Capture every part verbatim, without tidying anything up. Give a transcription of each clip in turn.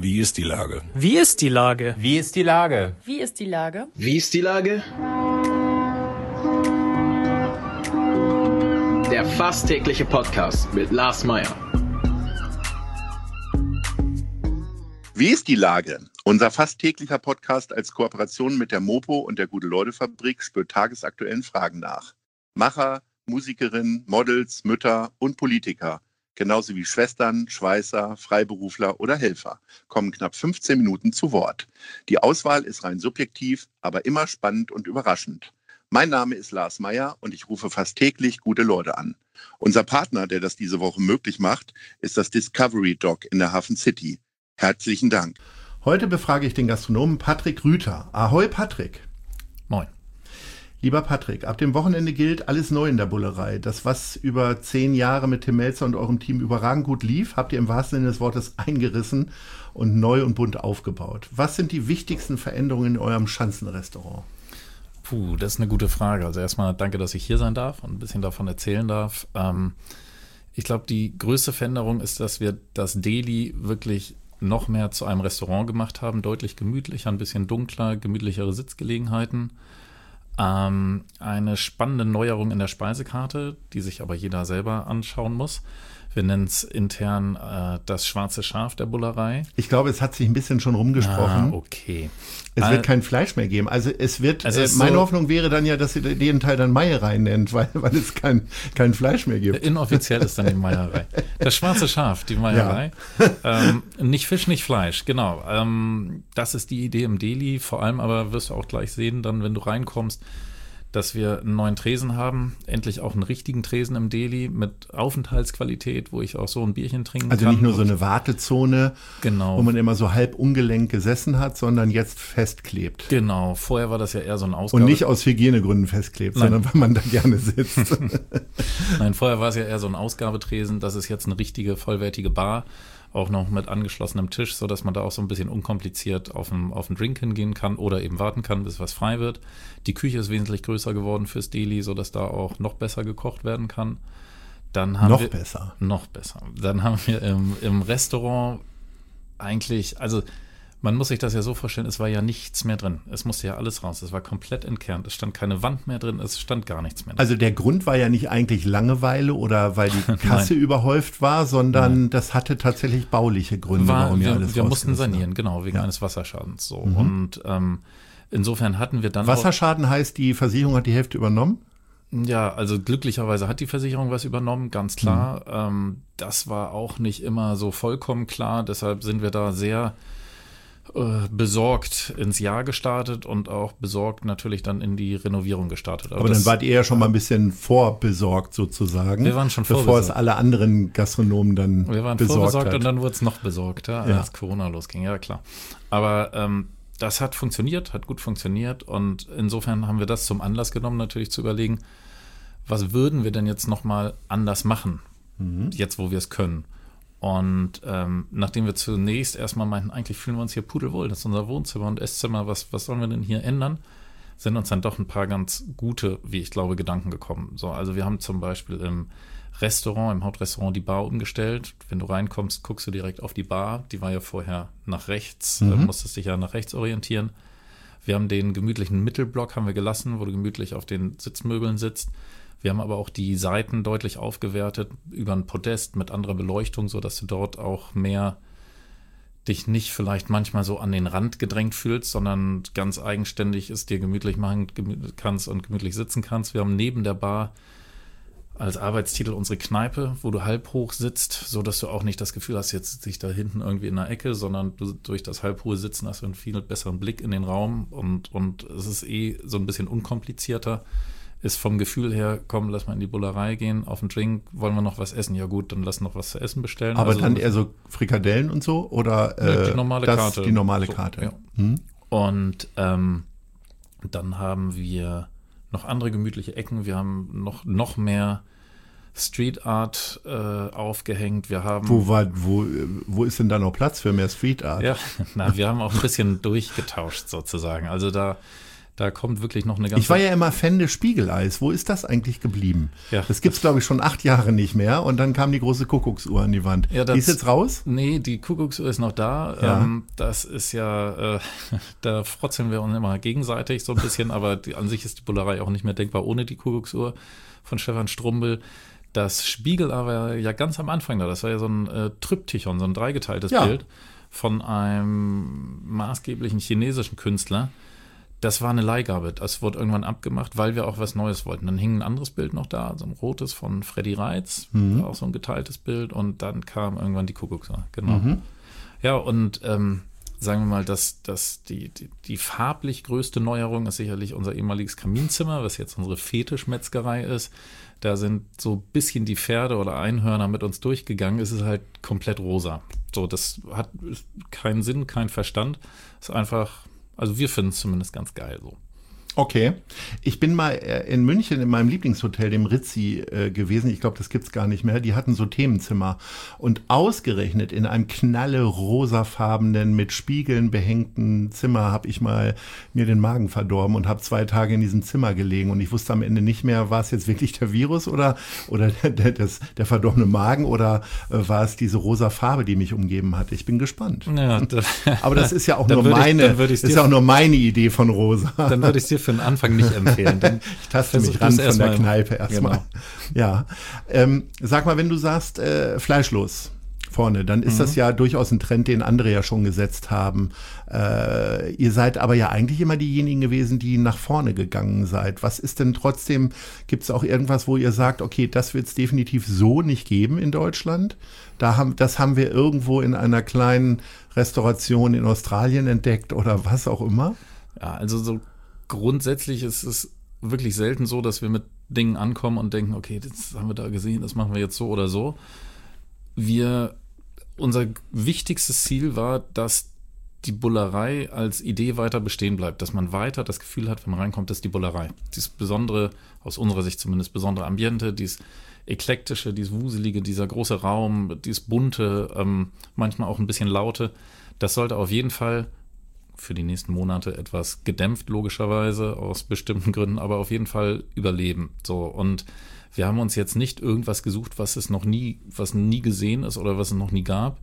Wie ist die Lage? Wie ist die Lage? Wie ist die Lage? Wie ist die Lage? Wie ist die Lage? Der fast tägliche Podcast mit Lars Meyer. Wie ist die Lage? Unser fast täglicher Podcast als Kooperation mit der Mopo und der Gute-Leute-Fabrik spürt tagesaktuellen Fragen nach. Macher, Musikerinnen, Models, Mütter und Politiker, genauso wie Schwestern, Schweißer, Freiberufler oder Helfer, kommen knapp fünfzehn Minuten zu Wort. Die Auswahl ist rein subjektiv, aber immer spannend und überraschend. Mein Name ist Lars Meyer und ich rufe fast täglich gute Leute an. Unser Partner, der das diese Woche möglich macht, ist das Discovery Dog in der Hafen City. Herzlichen Dank. Heute befrage ich den Gastronomen Patrick Rüther. Ahoi Patrick. Moin. Lieber Patrick, ab dem Wochenende gilt alles neu in der Bullerei. Das, was über zehn Jahre mit Tim Melzer und eurem Team überragend gut lief, habt ihr im wahrsten Sinne des Wortes eingerissen und neu und bunt aufgebaut. Was sind die wichtigsten Veränderungen in eurem Schanzenrestaurant? Puh, das ist eine gute Frage. Also erstmal danke, dass ich hier sein darf und ein bisschen davon erzählen darf. Ähm, ich glaube, die größte Veränderung ist, dass wir das Deli wirklich noch mehr zu einem Restaurant gemacht haben, deutlich gemütlicher, ein bisschen dunkler, gemütlichere Sitzgelegenheiten. Ähm, eine spannende Neuerung in der Speisekarte, die sich aber jeder selber anschauen muss. Wir nennen es intern äh, das schwarze Schaf der Bullerei. Ich glaube, es hat sich ein bisschen schon rumgesprochen. Ah, okay. Es wird kein Fleisch mehr geben. Also es wird, also es äh, meine so, Hoffnung wäre dann ja, dass ihr den Teil dann Meierei nennt, weil, weil es kein, kein Fleisch mehr gibt. Inoffiziell ist dann die Meierei. Das schwarze Schaf, die Meierei. Ja. Ähm, nicht Fisch, nicht Fleisch, genau. Ähm, das ist die Idee im Deli. Vor allem aber wirst du auch gleich sehen, dann wenn du reinkommst, dass wir einen neuen Tresen haben, endlich auch einen richtigen Tresen im Deli mit Aufenthaltsqualität, wo ich auch so ein Bierchen trinken also kann. Also nicht nur so eine Wartezone, genau, wo man immer so halb ungelenk gesessen hat, sondern jetzt festklebt. Genau, vorher war das ja eher so ein Ausgabe... Und nicht aus Hygienegründen festklebt, Nein. sondern weil man da gerne sitzt. Nein, vorher war es ja eher so ein Ausgabetresen, das ist jetzt eine richtige, vollwertige Bar, auch noch mit angeschlossenem Tisch, sodass man da auch so ein bisschen unkompliziert auf einen, auf einen Drink hingehen kann oder eben warten kann, bis was frei wird. Die Küche ist wesentlich größer geworden fürs Deli, sodass da auch noch besser gekocht werden kann. Dann haben noch wir, besser? Noch besser. Dann haben wir im, im Restaurant eigentlich, also man muss sich das ja so vorstellen, es war ja nichts mehr drin. Es musste ja alles raus. Es war komplett entkernt. Es stand keine Wand mehr drin, es stand gar nichts mehr drin. Also der Grund war ja nicht eigentlich Langeweile oder weil die Kasse überhäuft war, sondern Nein. das hatte tatsächlich bauliche Gründe, war, warum wir, ihr alles Wir mussten sanieren, habt. genau, wegen ja. eines Wasserschadens. So. Mhm. Und ähm, insofern hatten wir dann Wasserschaden auch, heißt, die Versicherung hat die Hälfte übernommen? Ja, also glücklicherweise hat die Versicherung was übernommen, ganz klar. Mhm. Ähm, das war auch nicht immer so vollkommen klar, deshalb sind wir da sehr besorgt ins Jahr gestartet und auch besorgt natürlich dann in die Renovierung gestartet. Aber, Aber das, dann wart ihr ja schon mal ein bisschen vorbesorgt sozusagen. Wir waren schon bevor vorbesorgt. es alle anderen Gastronomen dann Wir waren besorgt vorbesorgt hat. Und dann wurde es noch besorgter, ja. als Corona losging, ja klar. Aber ähm, das hat funktioniert, hat gut funktioniert und insofern haben wir das zum Anlass genommen, natürlich zu überlegen, was würden wir denn jetzt nochmal anders machen, mhm. jetzt wo wir es können. Und ähm, nachdem wir zunächst erstmal meinten, eigentlich fühlen wir uns hier pudelwohl, das ist unser Wohnzimmer und Esszimmer, was, was sollen wir denn hier ändern, sind uns dann doch ein paar ganz gute, wie ich glaube, Gedanken gekommen. So, also wir haben zum Beispiel im Restaurant, im Hauptrestaurant die Bar umgestellt. Wenn du reinkommst, guckst du direkt auf die Bar. Die war ja vorher nach rechts, mhm. äh, musstest dich ja nach rechts orientieren. Wir haben den gemütlichen Mittelblock haben wir gelassen, wo du gemütlich auf den Sitzmöbeln sitzt. Wir haben aber auch die Seiten deutlich aufgewertet über ein Podest mit anderer Beleuchtung, sodass du dort auch mehr dich nicht vielleicht manchmal so an den Rand gedrängt fühlst, sondern ganz eigenständig es dir gemütlich machen kannst und gemütlich sitzen kannst. Wir haben neben der Bar als Arbeitstitel unsere Kneipe, wo du halb hoch sitzt, sodass du auch nicht das Gefühl hast, jetzt sitze ich da hinten irgendwie in der Ecke, sondern du durch das halbhohe Sitzen hast du einen viel besseren Blick in den Raum und, und es ist eh so ein bisschen unkomplizierter. Ist vom Gefühl her, komm, lass mal in die Bullerei gehen, auf einen Drink, wollen wir noch was essen? Ja gut, dann lass noch was zu essen bestellen. Aber also dann eher so Frikadellen und so? Oder äh, die normale das, Karte. Die normale so, Karte. Ja. Hm? Und ähm, dann haben wir noch andere gemütliche Ecken. Wir haben noch, noch mehr Street Art äh, aufgehängt. Wir haben wo, war, wo, wo ist denn da noch Platz für mehr Street Art? Ja, na, wir haben auch ein bisschen durchgetauscht sozusagen. Also da Da kommt wirklich noch eine ganze... Ich war ja immer Fan des Spiegeleis. Wo ist das eigentlich geblieben? Ja. Das gibt's, glaube ich, schon acht Jahre nicht mehr. Und dann kam die große Kuckucksuhr an die Wand. Ja, das, die ist jetzt raus? Nee, die Kuckucksuhr ist noch da. Ja. Ähm, das ist ja, äh, da frotzeln wir uns immer gegenseitig so ein bisschen, aber die, an sich ist die Bullerei auch nicht mehr denkbar ohne die Kuckucksuhr von Stefan Strumbel. Das Spiegelei war ja ganz am Anfang da. Das war ja so ein äh, Tryptychon, so ein dreigeteiltes Ja. Bild von einem maßgeblichen chinesischen Künstler. Das war eine Leihgabe. Das wurde irgendwann abgemacht, weil wir auch was Neues wollten. Dann hing ein anderes Bild noch da, so ein rotes von Freddy Reitz, Mhm. auch so ein geteiltes Bild. Und dann kam irgendwann die Kuckucksuhr. Genau. Mhm. Ja, und ähm, sagen wir mal, dass, dass die, die, die farblich größte Neuerung ist sicherlich unser ehemaliges Kaminzimmer, was jetzt unsere Fetischmetzgerei ist. Da sind so ein bisschen die Pferde oder Einhörner mit uns durchgegangen. Es ist halt komplett rosa. So, das hat keinen Sinn, keinen Verstand. Es ist einfach, also wir finden es zumindest ganz geil so. Okay. Ich bin mal äh, in München in meinem Lieblingshotel, dem Ritzi, äh, gewesen. Ich glaube, das gibt's gar nicht mehr. Die hatten so Themenzimmer. Und ausgerechnet in einem knalle rosafarbenen, mit Spiegeln behängten Zimmer habe ich mal mir den Magen verdorben und habe zwei Tage in diesem Zimmer gelegen. Und ich wusste am Ende nicht mehr, war es jetzt wirklich der Virus oder, oder der, das, der verdorbene Magen oder äh, war es diese rosa Farbe, die mich umgeben hatte. Ich bin gespannt. Ja, da, Aber das ist ja auch Dann nur würde ich- meine, dann würde ich's ist dir- ja auch nur meine Idee von rosa. dann würde ich es dir für den Anfang nicht empfehlen. Dann Ich taste versuch mich ran du's von der erstmal- Kneipe erstmal. Genau. Ja. Ähm, sag mal, wenn du sagst, äh, fleischlos vorne, dann ist Mhm. das ja durchaus ein Trend, den andere ja schon gesetzt haben. Äh, ihr seid aber ja eigentlich immer diejenigen gewesen, die nach vorne gegangen seid. Was ist denn trotzdem, gibt es auch irgendwas, wo ihr sagt, okay, das wird es definitiv so nicht geben in Deutschland? Da haben, das haben wir irgendwo in einer kleinen Restauration in Australien entdeckt oder was auch immer? Ja, also so grundsätzlich ist es wirklich selten so, dass wir mit Dingen ankommen und denken, okay, das haben wir da gesehen, das machen wir jetzt so oder so. Wir, unser wichtigstes Ziel war, dass die Bullerei als Idee weiter bestehen bleibt, dass man weiter das Gefühl hat, wenn man reinkommt, das ist die Bullerei. Dieses besondere, aus unserer Sicht zumindest, besondere Ambiente, dieses eklektische, dieses wuselige, dieser große Raum, dieses bunte, ähm, manchmal auch ein bisschen laute, das sollte auf jeden Fall für die nächsten Monate etwas gedämpft, logischerweise, aus bestimmten Gründen, aber auf jeden Fall überleben. So, und wir haben uns jetzt nicht irgendwas gesucht, was es noch nie, was nie gesehen ist oder was es noch nie gab.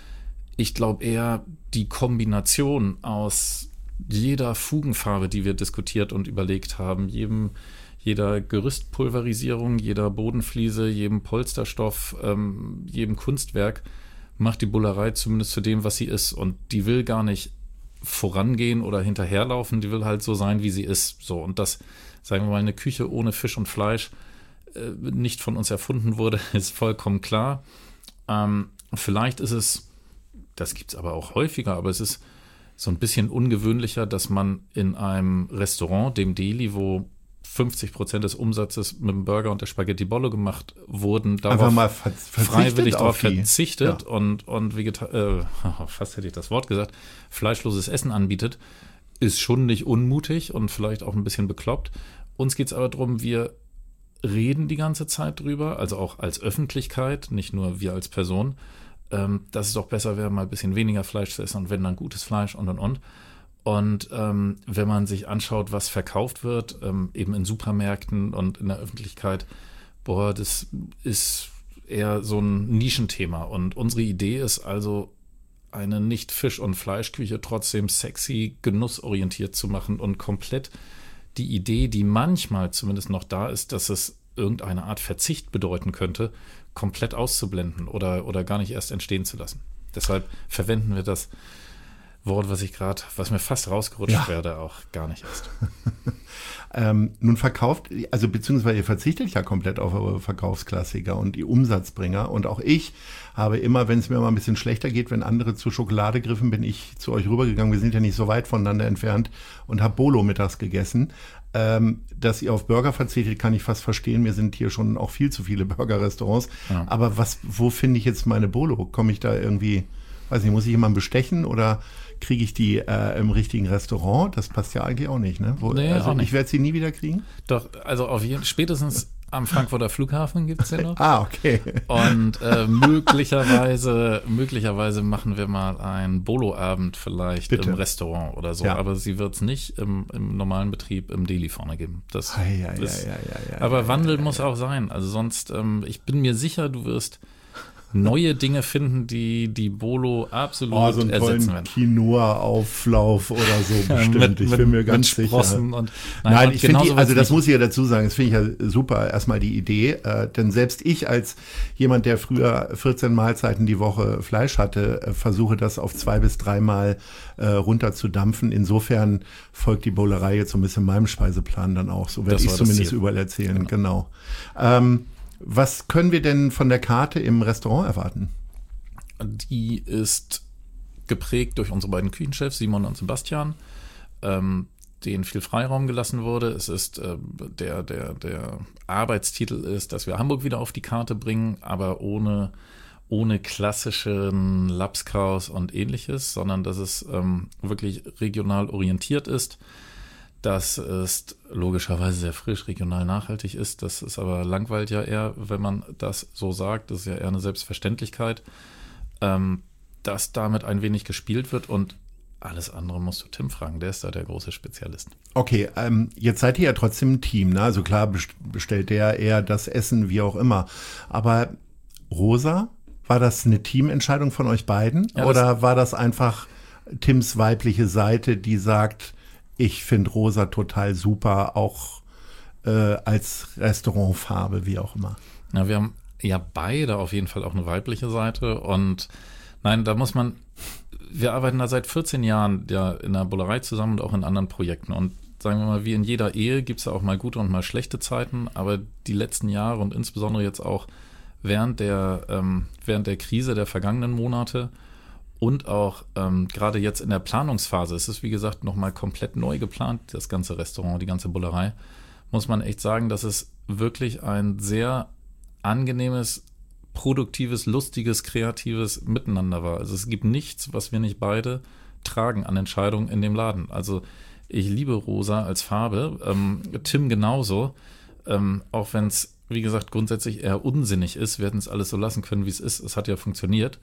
Ich glaube eher die Kombination aus jeder Fugenfarbe, die wir diskutiert und überlegt haben, jedem, jeder Gerüstpulverisierung, jeder Bodenfliese, jedem Polsterstoff, ähm, jedem Kunstwerk, macht die Bullerei zumindest zu dem, was sie ist. Und die will gar nicht vorangehen oder hinterherlaufen, die will halt so sein, wie sie ist. So, und das, sagen wir mal, eine Küche ohne Fisch und Fleisch äh, nicht von uns erfunden wurde, ist vollkommen klar. Ähm, vielleicht ist es, das gibt es aber auch häufiger, aber es ist so ein bisschen ungewöhnlicher, dass man in einem Restaurant, dem Deli, wo fünfzig Prozent des Umsatzes mit dem Burger und der Spaghetti Bollo gemacht wurden, Einfach darauf mal ver verzichtet freiwillig auf darauf die- verzichtet Ja. und, und Vegeta äh, fast hätte ich das Wort gesagt, fleischloses Essen anbietet, ist schon nicht unmutig und vielleicht auch ein bisschen bekloppt. Uns geht es aber darum, wir reden die ganze Zeit drüber, also auch als Öffentlichkeit, nicht nur wir als Person, ähm, dass es doch besser wäre, mal ein bisschen weniger Fleisch zu essen und wenn dann gutes Fleisch und und und. Und ähm, wenn man sich anschaut, was verkauft wird, ähm, eben in Supermärkten und in der Öffentlichkeit, boah, das ist eher so ein Nischenthema. Und unsere Idee ist also, eine nicht Fisch- und Fleischküche trotzdem sexy, genussorientiert zu machen und komplett die Idee, die manchmal zumindest noch da ist, dass es irgendeine Art Verzicht bedeuten könnte, komplett auszublenden oder, oder gar nicht erst entstehen zu lassen. Deshalb verwenden wir das Wort, was ich gerade, was mir fast rausgerutscht Ja. werde, auch gar nicht erst. Ähm, nun verkauft, also beziehungsweise ihr verzichtet ja komplett auf eure Verkaufsklassiker und die Umsatzbringer. Und auch ich habe immer, wenn es mir mal ein bisschen schlechter geht, wenn andere zu Schokolade griffen, bin ich zu euch rübergegangen. Wir sind ja nicht so weit voneinander entfernt und habe Bolo mittags gegessen. Ähm, dass ihr auf Burger verzichtet, kann ich fast verstehen. Mir sind hier schon auch viel zu viele Burger-Restaurants. Ja. Aber was, wo finde ich jetzt meine Bolo? Komme ich da irgendwie, weiß nicht, muss ich jemanden bestechen oder kriege ich die äh, im richtigen Restaurant? Das passt ja eigentlich auch nicht, ne? Wo, Nee, also auch nicht. ich werde sie nie wieder kriegen. Doch, also auf jeden spätestens Am Frankfurter Flughafen gibt es den noch. Ah, okay. Und äh, möglicherweise, möglicherweise machen wir mal einen Bolo-Abend vielleicht Bitte. im Restaurant oder so. Ja. Aber sie wird es nicht im, im normalen Betrieb im Deli vorne geben. Das Ei, ei, ist, ei, ei, ei, aber ei, Wandel ei, muss ei. auch sein. Also sonst, ähm, ich bin mir sicher, du wirst neue Dinge finden, die die Bolo absolut Oh, so einen ersetzen tollen werden. Quinoa-Auflauf oder so bestimmt. Mit- ich mit- bin mir mit ganz sicher. Sprossen und- Nein, Nein, ich finde, genauso die- also wird's das nicht. muss ich ja dazu sagen, das finde ich ja super, erstmal die Idee, äh, denn selbst ich als jemand, der früher vierzehn Mahlzeiten die Woche Fleisch hatte, äh, versuche das auf zwei bis dreimal äh, runterzudampfen. Insofern folgt die Bowlerei jetzt so ein bisschen meinem Speiseplan dann auch. So werde Das ich war das zumindest Ziel. überall erzählen, genau. Ähm, was können wir denn von der Karte im Restaurant erwarten? Die ist geprägt durch unsere beiden Küchenchefs, Simon und Sebastian, ähm, denen viel Freiraum gelassen wurde. Es ist äh, der, der, der Arbeitstitel ist, dass wir Hamburg wieder auf die Karte bringen, aber ohne, ohne klassischen Lapskaus und ähnliches, sondern dass es ähm, wirklich regional orientiert ist. Dass es logischerweise sehr frisch, regional nachhaltig ist. Das ist aber langweilt ja eher, wenn man das so sagt. Das ist ja eher eine Selbstverständlichkeit. Ähm, dass damit ein wenig gespielt wird und alles andere musst du Tim fragen, der ist da der große Spezialist. Okay, ähm, jetzt seid ihr ja trotzdem ein Team, ne? Also klar best- bestellt der eher das Essen, wie auch immer. Aber Rosa, war das eine Teamentscheidung von euch beiden? Ja, das- Oder war das einfach Tims weibliche Seite, die sagt, ich finde Rosa total super, auch äh, als Restaurantfarbe, wie auch immer? Ja, wir haben ja beide auf jeden Fall auch eine weibliche Seite und nein, da muss man, wir arbeiten da seit vierzehn Jahren ja in der Bullerei zusammen und auch in anderen Projekten und sagen wir mal, wie in jeder Ehe gibt es ja auch mal gute und mal schlechte Zeiten, aber die letzten Jahre und insbesondere jetzt auch während der, ähm, während der Krise der vergangenen Monate und auch ähm, gerade jetzt in der Planungsphase, es ist wie gesagt nochmal komplett neu geplant, das ganze Restaurant, die ganze Bullerei, muss man echt sagen, dass es wirklich ein sehr angenehmes, produktives, lustiges, kreatives Miteinander war. Also es gibt nichts, was wir nicht beide tragen an Entscheidungen in dem Laden. Also ich liebe Rosa als Farbe, ähm, Tim genauso, ähm, auch wenn es, wie gesagt, grundsätzlich eher unsinnig ist, wir hätten es alles so lassen können, wie es ist, es hat ja funktioniert,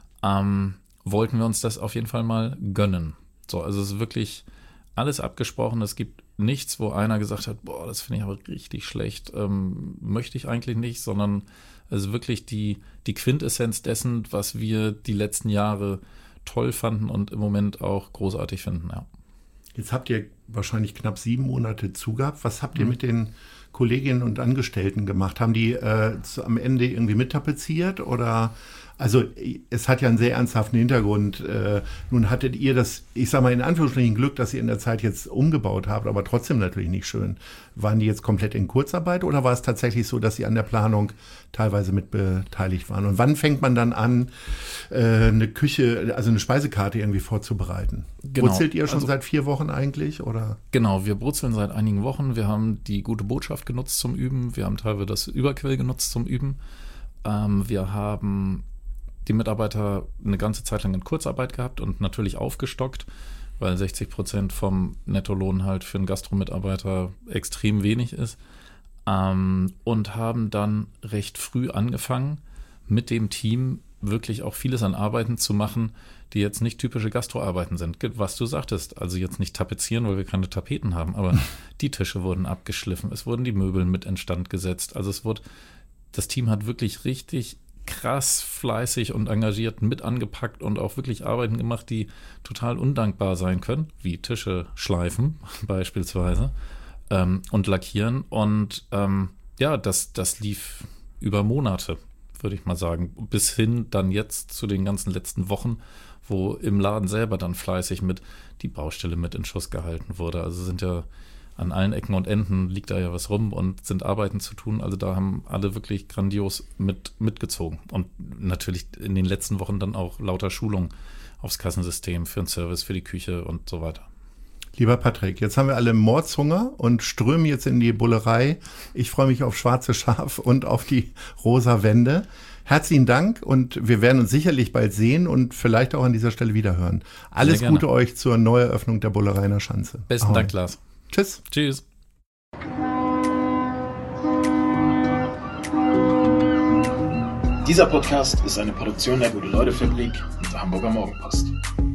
ähm, wollten wir uns das auf jeden Fall mal gönnen. So, also es ist wirklich alles abgesprochen, es gibt nichts, wo einer gesagt hat, boah, das finde ich aber richtig schlecht, ähm, möchte ich eigentlich nicht, sondern es ist wirklich die, die Quintessenz dessen, was wir die letzten Jahre toll fanden und im Moment auch großartig finden, ja. Jetzt habt ihr wahrscheinlich knapp sieben Monate zugehabt. Was habt ihr mit den Kolleginnen und Angestellten gemacht? Haben die äh, zu, am Ende irgendwie mittapeziert oder? Also es hat ja einen sehr ernsthaften Hintergrund. Äh, nun hattet ihr das, ich sag mal in Anführungsstrichen Glück, dass ihr in der Zeit jetzt umgebaut habt, aber trotzdem natürlich nicht schön. Waren die jetzt komplett in Kurzarbeit oder war es tatsächlich so, dass sie an der Planung teilweise mit beteiligt waren? Und wann fängt man dann an, äh, eine Küche, also eine Speisekarte irgendwie vorzubereiten? Genau. Brutzelt ihr schon Also- seit vier Wochen eigentlich oder? Genau, wir brutzeln seit einigen Wochen. Wir haben die gute Botschaft genutzt zum Üben. Wir haben teilweise das Überquell genutzt zum Üben. Ähm, wir haben die Mitarbeiter eine ganze Zeit lang in Kurzarbeit gehabt und natürlich aufgestockt, weil sechzig Prozent vom Nettolohn halt für einen Gastromitarbeiter extrem wenig ist. Ähm, und haben dann recht früh angefangen, mit dem Team wirklich auch vieles an Arbeiten zu machen, die jetzt nicht typische Gastroarbeiten sind. Was du sagtest, also jetzt nicht tapezieren, weil wir keine Tapeten haben, aber die Tische wurden abgeschliffen, es wurden die Möbel mit instand gesetzt. Also es wurde, das Team hat wirklich richtig krass fleißig und engagiert mit angepackt und auch wirklich Arbeiten gemacht, die total undankbar sein können, wie Tische schleifen beispielsweise ähm, und lackieren. Und ähm, ja, das, das lief über Monate, würde ich mal sagen, bis hin dann jetzt zu den ganzen letzten Wochen, wo im Laden selber dann fleißig mit die Baustelle mit in Schuss gehalten wurde. Also sind ja an allen Ecken und Enden liegt da ja was rum und sind Arbeiten zu tun. Also da haben alle wirklich grandios mit mitgezogen. Und natürlich in den letzten Wochen dann auch lauter Schulung aufs Kassensystem, für den Service, für die Küche und so weiter. Lieber Patrick, jetzt haben wir alle Mordshunger und strömen jetzt in die Bullerei. Ich freue mich auf schwarze Schaf und auf die rosa Wände. Herzlichen Dank und wir werden uns sicherlich bald sehen und vielleicht auch an dieser Stelle wiederhören. Alles Sehr gerne. Gute euch zur Neueröffnung der Bullerei in der Schanze. Besten Ahoi. Dank, Lars. Tschüss. Tschüss. Dieser Podcast ist eine Produktion der Gute-Leute-Fabrik und der Hamburger Morgenpost.